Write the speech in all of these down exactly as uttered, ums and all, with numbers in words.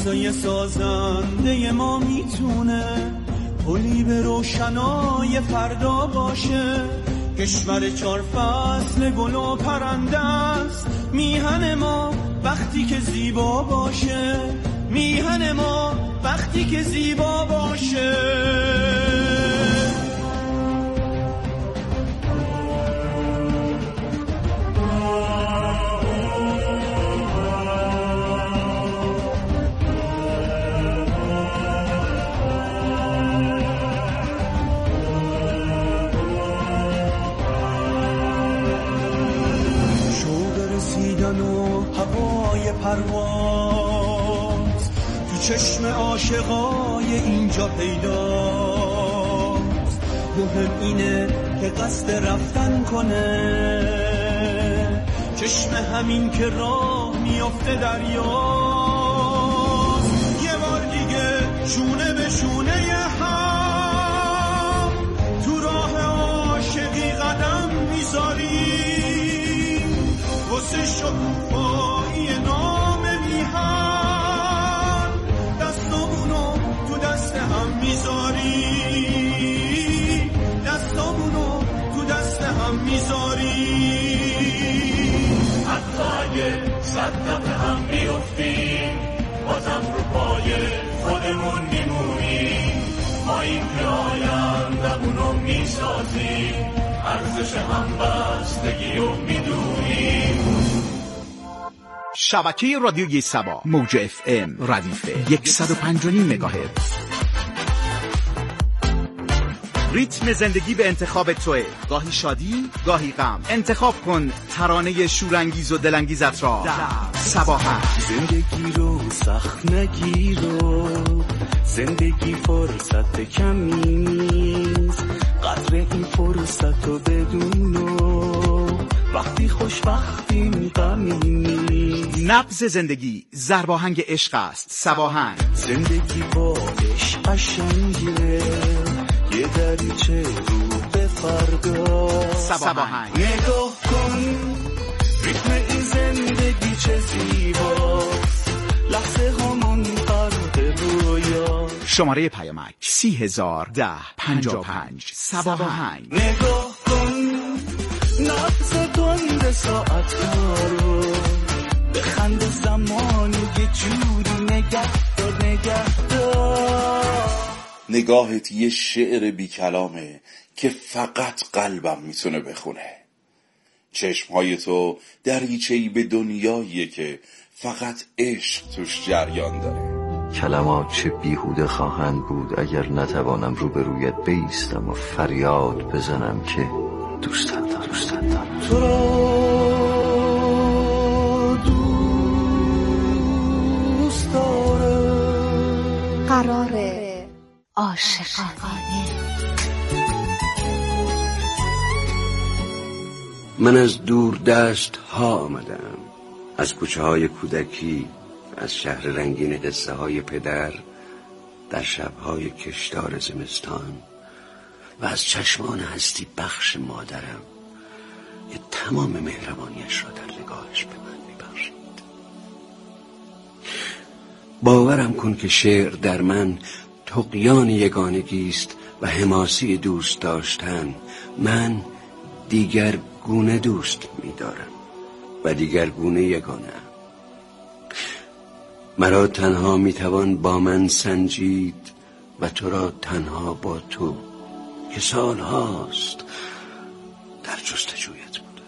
دستای سازنده ما میتونه پلی به روشنای فردا باشه. کشور چار فصل گل و پرنده است، میهن ما وقتی که زیبا باشه، میهن ما وقتی که زیبا باشه. پرواز تو چشم عاشقای اینجا پیداست. مهم اینه که قصد رفتن کنه، چشم همین که راه میافته دریاست. یه بار دیگه شونه به شونه هم تو راه عاشقی قدم میذاریم، واسه شکوفایی نام میهن دستامونو تو دست هم میذاریم، دستامونو تو دست هم میذاریم. حتی اگه صد دفعه هم بیفتیم بازم رو پای خودمون میمونیم. ما این که آیندمونو میسازیم، ارزش هم بستگی رو میدونیم. شبکه رادیوی سبا موج اف ام ردیف صد و پنج و نیم مگاهرتز. ریتم زندگی به انتخاب توه، گاهی شادی گاهی غم. انتخاب کن ترانه شورانگیز و دلانگیزت را در سبا هشت. زندگی رو سخت نگیرو، زندگی فرصت کمی نیست، قدر این فرصت رو بدونو، وقتی خوشبختیم غمی نیست. نبض زندگی ضرباهنگ عشق است. سباهنگ زندگی با عشق قشنگه، یه دریچه رو به فردا. سباهنگ نگاه کن ریتم این زندگی چه زیباست، لحظه همون غرق رویا. شماره پیامک سی هزار ده پنجاه و پنج. سباهنگ. نگاه کن نبض تند ساعت رو، بخند زمانی یه جوری نگه دار نگه دار. نگاهت یه شعر بی کلامه که فقط قلبم میتونه بخونه. چشمهای تو دریچه‌ای به دنیاییه که فقط عشق توش جریان داره. کلمات چه بیهوده خواهند بود اگر نتوانم روبرویت بایستم و فریاد بزنم که دوستت دارم، دوستت دارم. تو را دوست دارم. قراره عاشقانه. من از دور دست ها آمدم، از کوچه های کودکی، از شهر رنگین قصه های پدر در شبهای کشدار زمستان و از چشمان هستی بخش مادرم که تمام مهربانیش را در نگاهش به من میبخشید. باورم کن که شعر در من طغیان یگانگی است و حماسی دوست داشتن. من دیگر گونه دوست می‌دارم و دیگر گونه یگانه. مرا تنها میتوان با من سنجید و تو را تنها با تو که سال هاست در جستجویت بودم.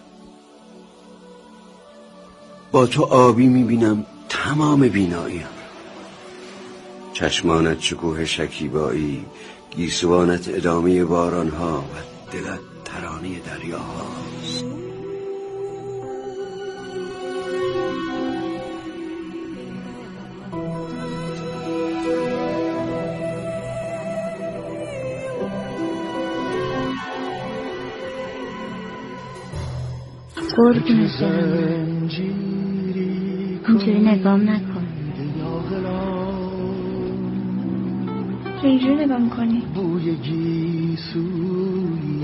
با تو آبی میبینم تمام بیناییم، چشمانت شکوه شکیبایی، گیسوانت ادامه بارانها و دلت ترانه دریاهاست. قربون شدم اینجوری نگام نکن. تو اینجوری نگاه میکنی؟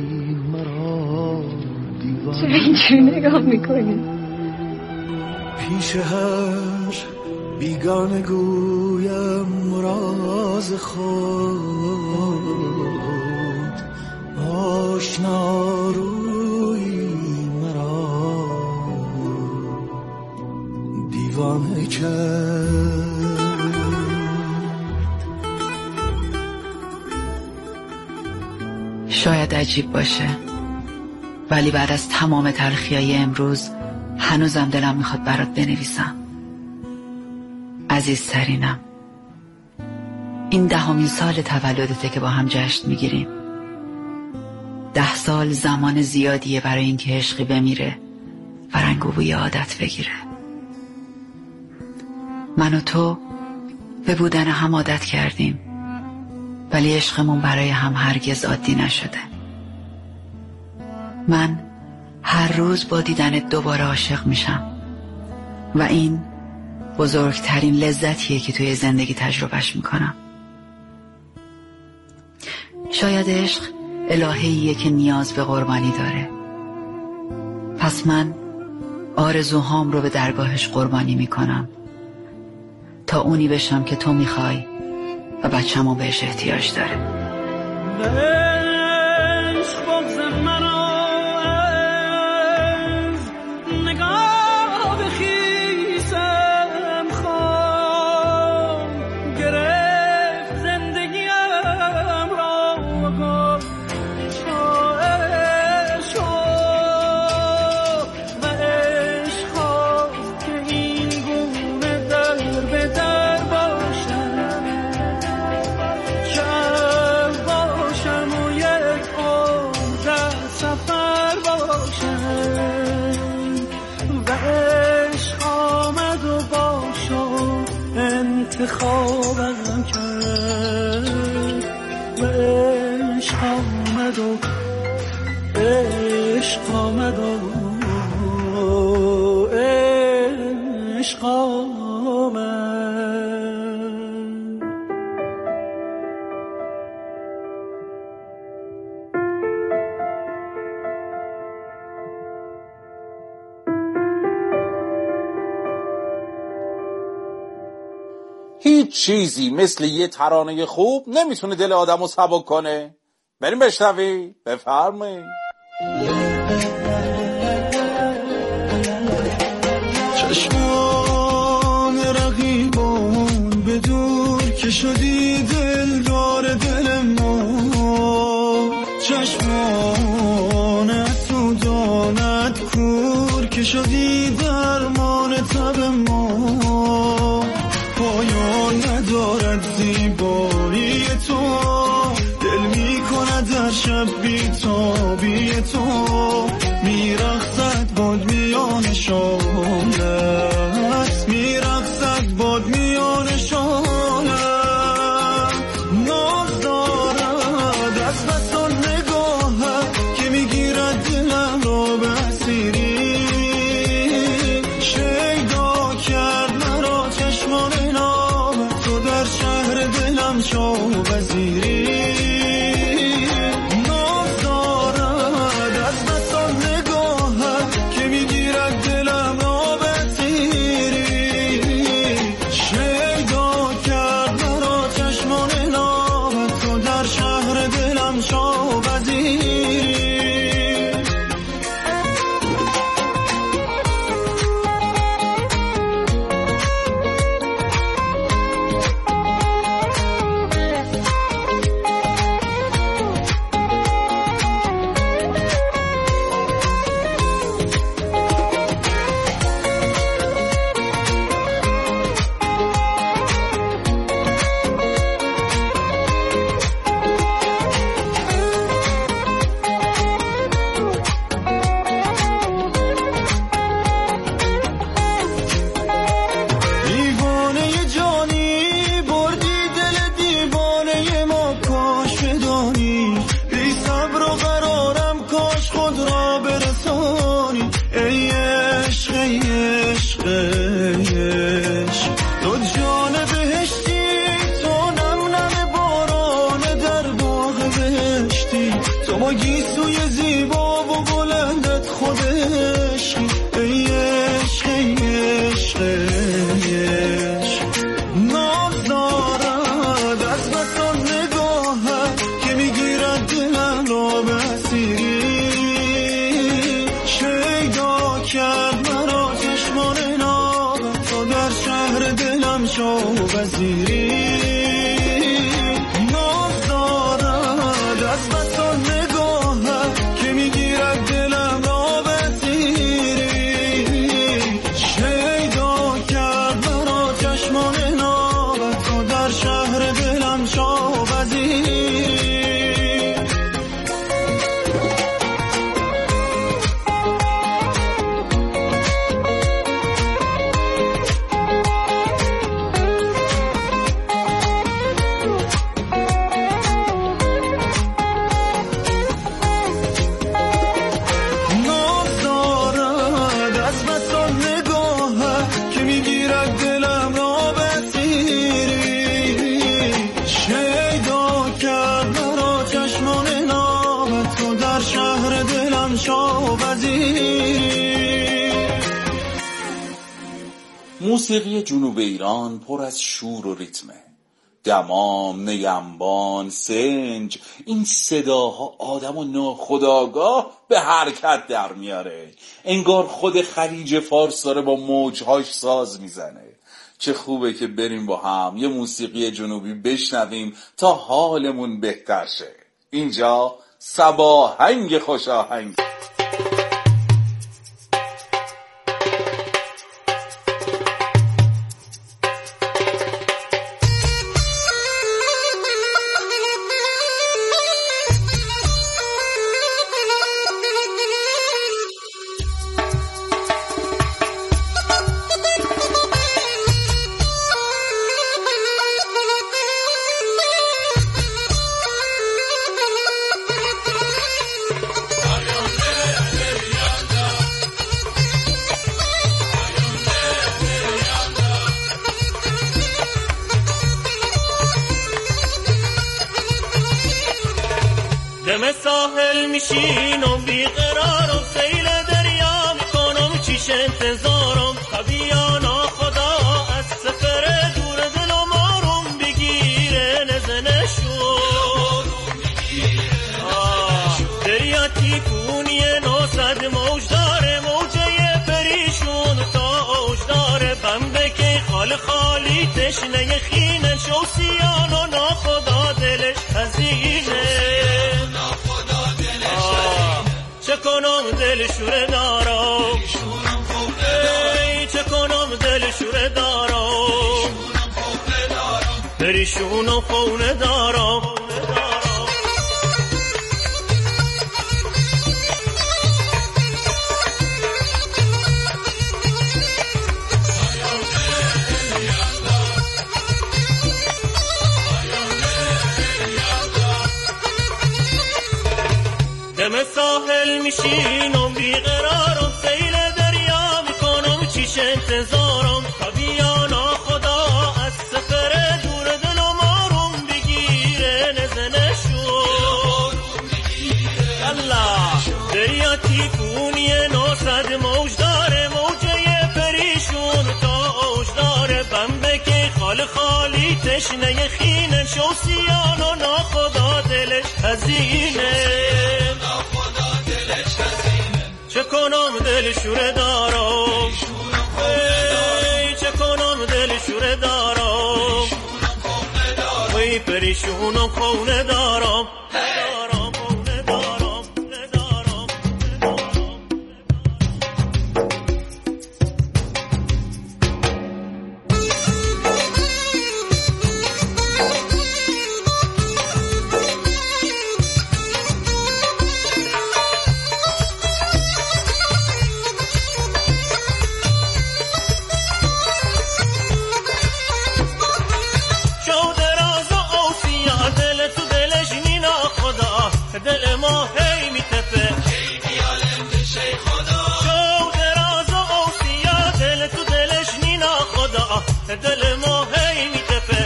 چرا اینجوری نگاه میکنی؟ پیش هر بیگانه گویم راز خود آشنا روی مرا دیوانه کرد. شاید عجیب باشه ولی بعد از تمام تلخیای امروز هنوزم دلم میخواد برات بنویسم. عزیزترینم، این دهمین سال تولدته که با هم جشن میگیریم. ده سال زمان زیادیه برای اینکه عشقی بمیره و رنگ و بوی عادت بگیره. من و تو به بودن هم عادت کردیم ولی عشقمون برای هم هرگز عادی نشده. من هر روز با دیدنت دوباره عاشق میشم و این بزرگترین لذتیه که توی زندگی تجربهش میکنم. شاید عشق الهیه که نیاز به قربانی داره، پس من آرزوهام رو به درگاهش قربانی میکنم تا اونی بشم که تو میخوای و بچه‌مو بهش احتیاج داره. خوابم کرد و عشق آمد و عشق آمد و عشق آمد. هیچ چیزی مثل یه ترانه خوب نمیتونه دل آدمو سبک کنه. بریم بشنوی. بفرمایید. چشمان رقیبان به دور که شدی دلدار دل ما، چشمان اسودانت کور که شدی درمان تب ما. پایان ندارد زیبایی تو، دل می کند در شب بی تابی تو، می رقصد باد میان شانت، می رقصد باد میان شانت. ناز دارد از بس آن نگاهت که می گیرد دلم را به اسیری. شیدا کرد مرا چشمان نامت، تو در شهر دلم شو وزیری. ناز دارد از بس آن نگاهت که می گیرد دلم را به اسیری. شیدا کرد مرا چشمان نامت، تو در شهر دلم شو وزیری. شو وزیری ناز دارد از بس و نگاهت که میگیرد دلم را به تیری شیدا کرد مرا چشمان نابت تو در شهر دلم شو وزیری موسیقی جنوب ایران پر از شور و ریتمه. دمام، نیمبان، سنج، این صداها آدم و ناخودآگاه به حرکت در میاره. انگار خود خلیج فارس داره با موجهاش ساز میزنه. چه خوبه که بریم با هم یه موسیقی جنوبی بشنویم تا حالمون بهتر شه. اینجا صباهنگ خوش آهنگ. دم ساحل میشینم بیقرارم سیل دریا میکنم چیش انتظارم طبیعا ناخدا از سفر دور دلم آروم بگیره نزنشون دریا تیکونیه نوصد موج داره موجه پریشون تا اوج داره بمبه که خال خالی تشنه خینه شوسیان و ناخدا دلش هزینه چه کنم دل شوره دارم ای چه کنم دل شوره دارم پریشون و خونه دارم دم ساحل میشینم بیقرارم سیل دریا میکنم چیش انتظارم طبیعا ناخدا از سفر دور دلم آروم بگیره نزنشون الله دریا تیکونیه نوصد موج داره موجه پریشون تا اوج داره بمبه که خال خالی تشنه خینه شوسیان و ناخدا دلش هزینه چه کنم دل شوره دارم ای چه کنم دل شوره دارم وی پریشون و خونه دارم دل ما هی میتپه شو دراز و اوسیا دل تو دلش نینا خدا دل ما هی میتپه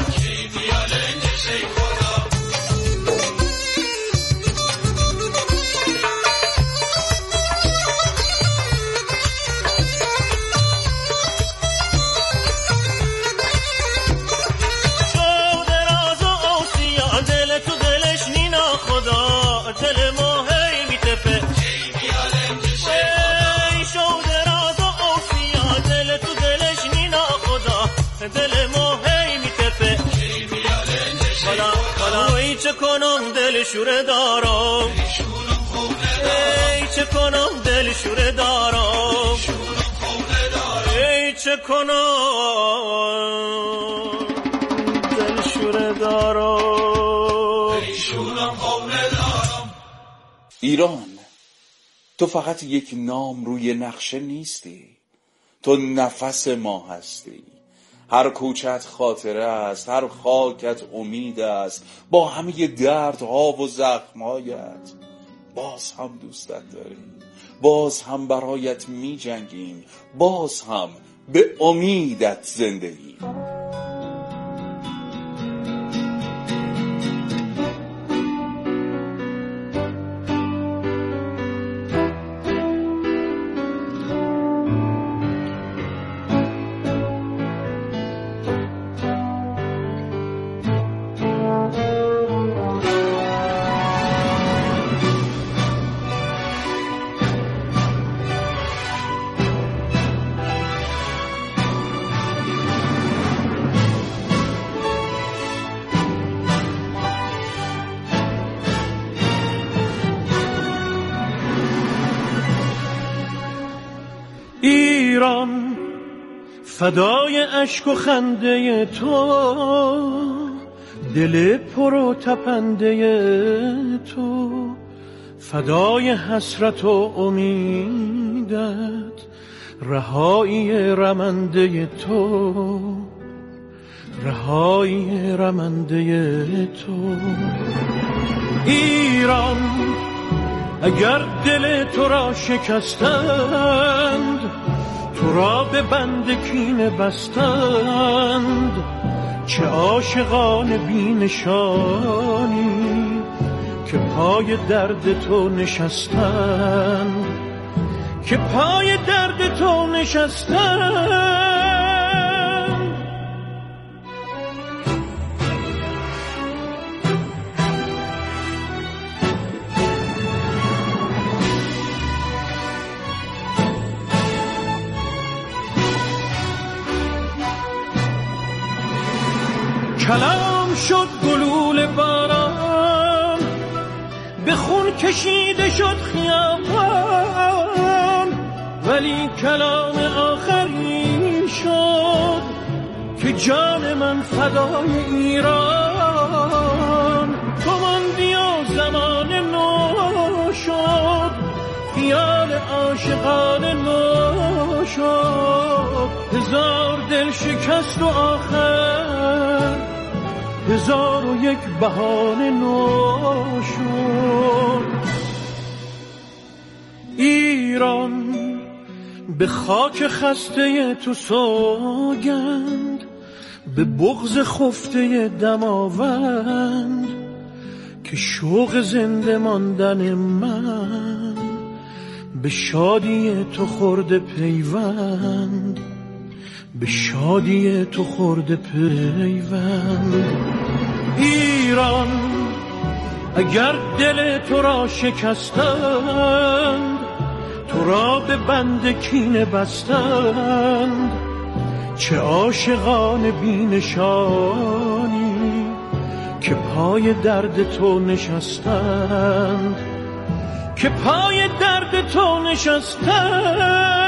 شو دراز و اوسیا دل تو دلش نینا خدا دل ما هی میتپه ای شو دراز و اوفیا دل تو دلش نینا خدا دل ما کنم دل شوره دارم، ای چه کنم دل شوره دارم، ای چه کنم دل شوره دارم. ایران، تو فقط یک نام روی نقشه نیستی، تو نفس ما هستی. هر کوچت خاطره است، هر خاکت امید است. با همه دردها و زخمهایت باز هم دوستت داریم، باز هم برایت می جنگیم، باز هم به امیدت زنده ایم. ایران، فدای اشک و خنده تو، دل پر و تپنده تو، فدای حسرت و امیدت، رهایی رمنده تو، رهایی رمنده تو. ایران، اگر دل تو را شکستند، تو را به بند کینه بستند، چه عاشقان بی نشانی که پای درد تو نشستند، که پای درد تو نشستند. کلام شد گلوله باران، به خون کشیده شد خیابان، ولی کلام آخری شد که جان من فدای ایران. تو ماندی و زمان نو شد، خیال عاشقان نو شد، هزار دل شکست و آخر هزار و یک بهانه نو شد. ایران، به خاک خسته تو سوگند، به بغض خفته دماوند، که شوق زنده ماندن من به شادی تو خورده پیوند، به شادی تو خورده پیوند. ایران، اگر دل تو را شکستند، تو را به بند کینه بستند، چه عاشقان بی نشانی که پای درد تو نشستند، که پای درد تو نشستند.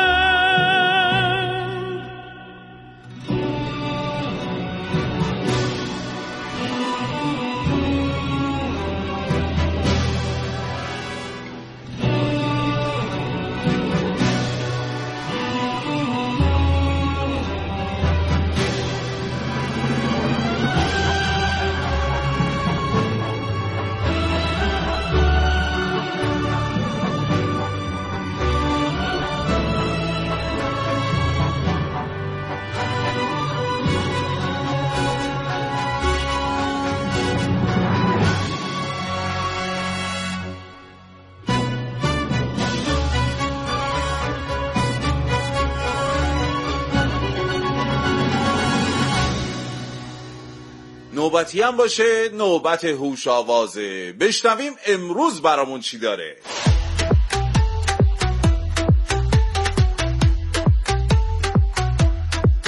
نوبتی هم باشه نوبت هوش آوازه. بشنویم امروز برامون چی داره.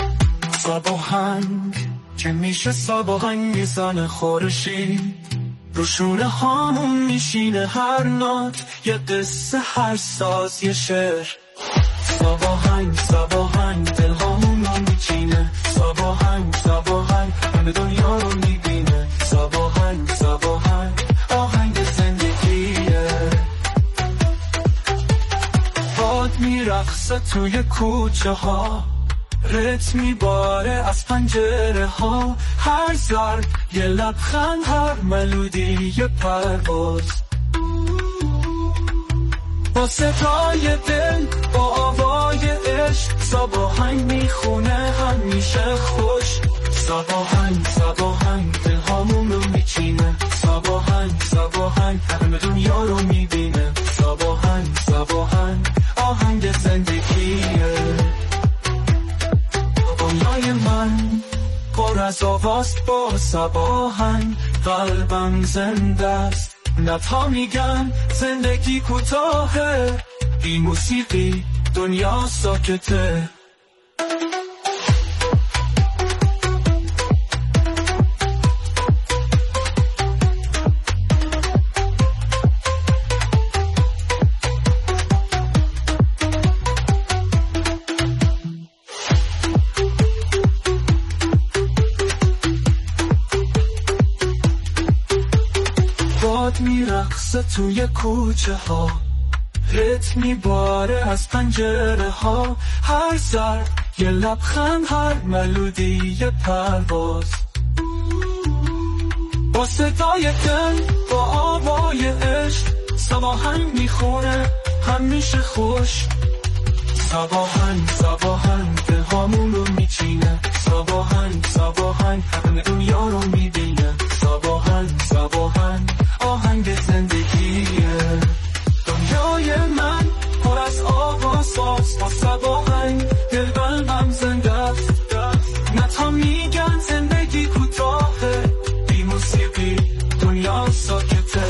صباهنگ که میشه صباهنگ میزنه خورشید روشونه هامون میشینه هر نات یه قصه، هر ساز یه شعر. ساباهنگ ساباهنگ دل هامون رو میچینه، ساباهنگ ساباهنگ همه دنیا رو میبینه، ساباهنگ ساباهنگ آهنگ زندگیه. باد میرقصه توی کوچه ها، رتم میباره از پنجره ها، هر ضرب یه لبخند، هر ملودی یه پرواز. با صدای دل با آوای عشق، ساباهنگ میخونه همیشه خوش. ساباهنگ ساباهنگ دل هامون رو میچینه، ساباهنگ ساباهنگ همه دنیا رو میبینه، ساباهنگ ساباهنگ آهنگ زندگیه. دنیای من پر از آواست با ساباهنگ، قلبم زنده است. نتها میگن زندگی کوتاهه، بی موسیقی دنیا ساکته. میرقصه توی کوچه ها، رتم میباره از پنجره ها، هر سر یه لبخند، هر ملودی یه پرواز. با صدای دل با آوای عشق، ساباهنگ میخونه همیشه خوش. ساباهنگ ساباهنگ دل هامون رو میچینه، ساباهنگ ساباهنگ همه دنیا رو میبینه، ساباهنگ ساباهنگ آهنگ زندگیه. دنیای من پر از آوازاست، با ساباهنگ دل قلبم زنده است. نتا میگن زندگی کوتاهه، بی موسیقی دنیا ساکته.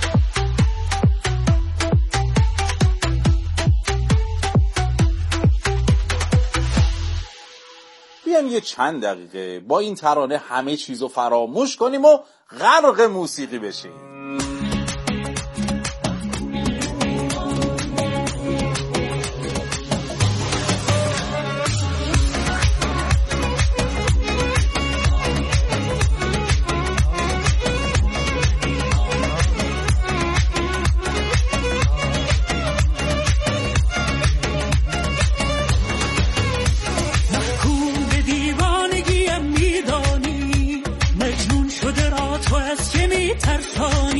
بیایم یه چند دقیقه با این ترانه همه چیزو فراموش کنیم و غرق موسیقی بشیم. ترسانی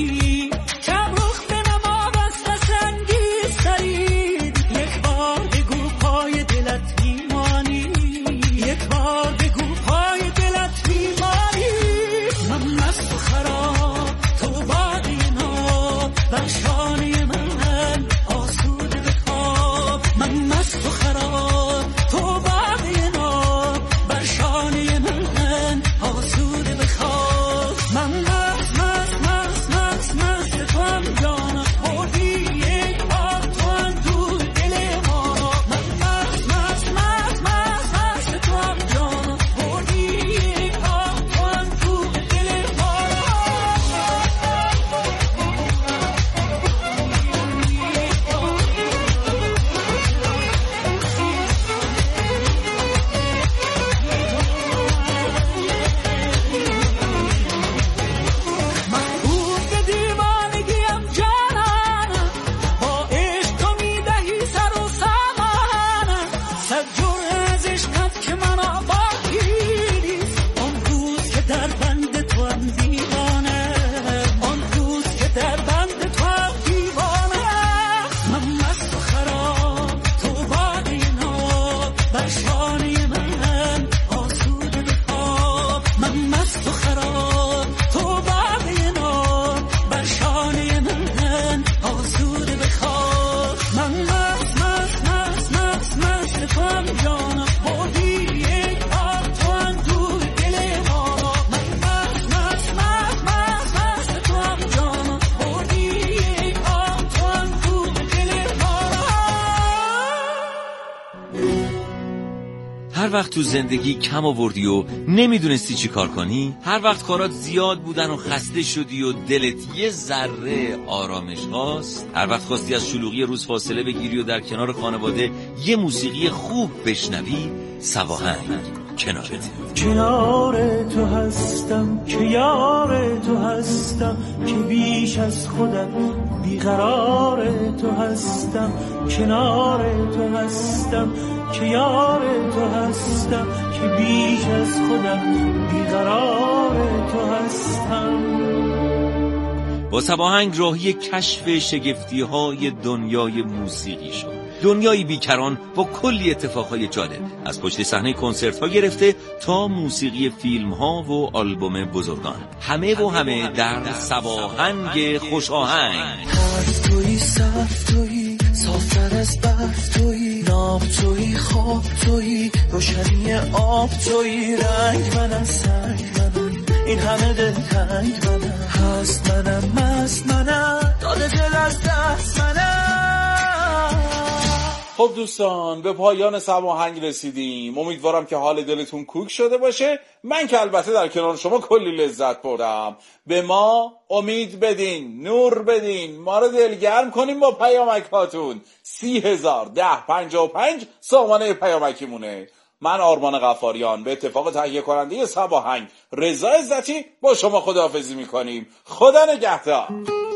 وقت تو زندگی کم آوردی و نمیدونستی چی کار کنی؟ هر وقت کارات زیاد بودن و خسته شدی و دلت یه ذره آرامش خواست؟ هر وقت خواستی از شلوغی روز فاصله بگیری و در کنار خانواده یه موسیقی خوب بشنوی؟ سواهنگ کنارته. کنار تو هستم که یار تو هستم، که بیش از خودم بیقرار تو هستم. کنار تو هستم که یار تو هستم، که بیش از خودم بیقرار تو هستم. با سواهنگ راهی کشف شگفتی‌های دنیای موسیقی شد. دنیای بیکران با کلی اتفاقهای جالب، از پشت صحنه کنسرت‌ها گرفته تا موسیقی فیلم‌ها و آلبوم بزرگان، همه و همه در سواهنگ خوشاهنگ. توی صف توی صافتر از برف توی ناب توی خواب توی روشنی آب توی رنگ منم سنگ منم این همه دل تنگ منم هست منم مست منم داده دل از دست منم. خب دوستان به پایان سواهنگ رسیدیم. امیدوارم که حال دلتون کوک شده باشه. من که البته در کنار شما کلی لذت بردم. به ما امید بدین، نور بدین، ما رو دلگرم کنیم با پیامک هاتون. سی هزار ده پنجاه و پنج سامانه پیامکی مونه. من آرمان غفاریان به اتفاق تهیه کننده سواهنگ رضا عزتی با شما خداحافظی میکنیم. خدا نگهدار.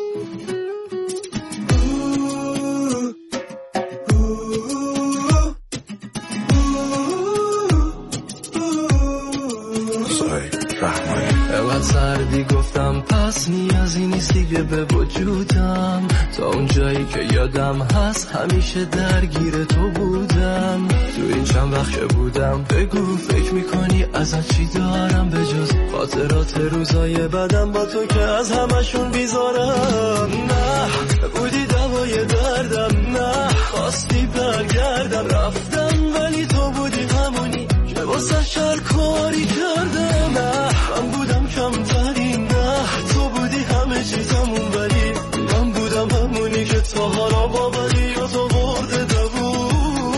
من سردی گفتم پس نیازی نیست دیگه به وجودم، تا اون جایی که یادم هست همیشه درگیر تو بودم. تو این چند وقت که بودم بگو فکر میکنی ازت چی دارم به جز خاطرات روزای بدم با تو که از همشون بیزارم. نه بودی دوای دردم، نه خواستی برگردم، رفتم ولی تو بودی همونی که واسه شر کاری کردم. نه من بودم کمترین، نه تو بودی همه چیزمون، ولی من بودم همونی که تا حالا باوری یا تو برده دووم.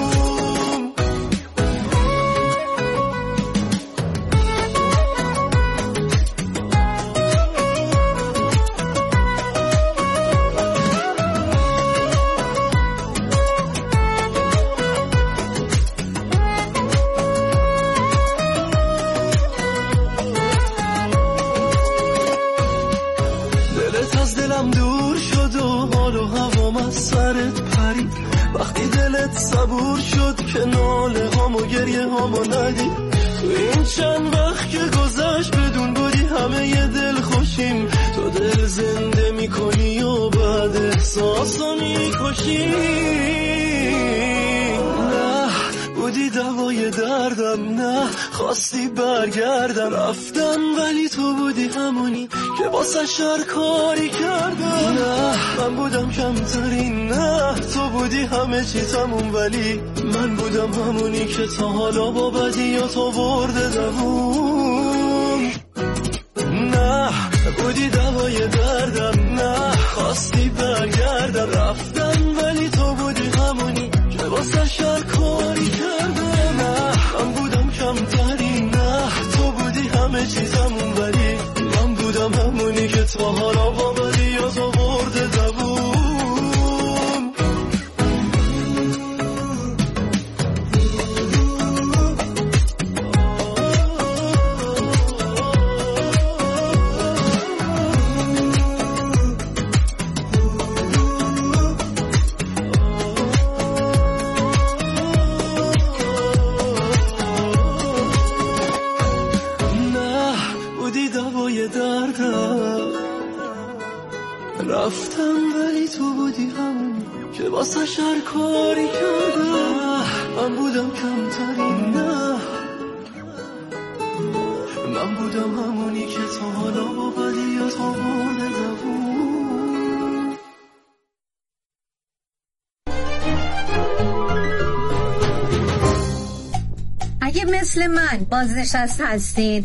صبور شد که ناله هام و گریه هامو ندی. تو این چند وقت که گذشت بدون بودی همه ی دل خوشیم. تو دل زنده میکنی و بعد احساسو میکشی. نه بودی دوای دردم، نه خواستی برگردم، رفتم ولی تو بودی همونی که واسه شر کاری کردم. نه من بودم کمترین، نه تو بودی همه چیزمون، ولی من بودم همونی که تا حالا با بدی یا تو برده دووم. نه بودی دوای دردم، نه خواستی برگردم، رفتم ولی تو بودی همونی که واسه شر کاری کردم. نه من بودم کمترین، نه تو بودی همه چیزمون، ولی من بودم همونی که تا حالا با بدی یا تو برده دووم. رفتم ولی تو بودی همونی که واسه شر کاری کردم. من بودم کمترین، نه من بودم همونی که تا حالا با بدی یا تو برده دووم. اگه مثل من بازنشسته هستین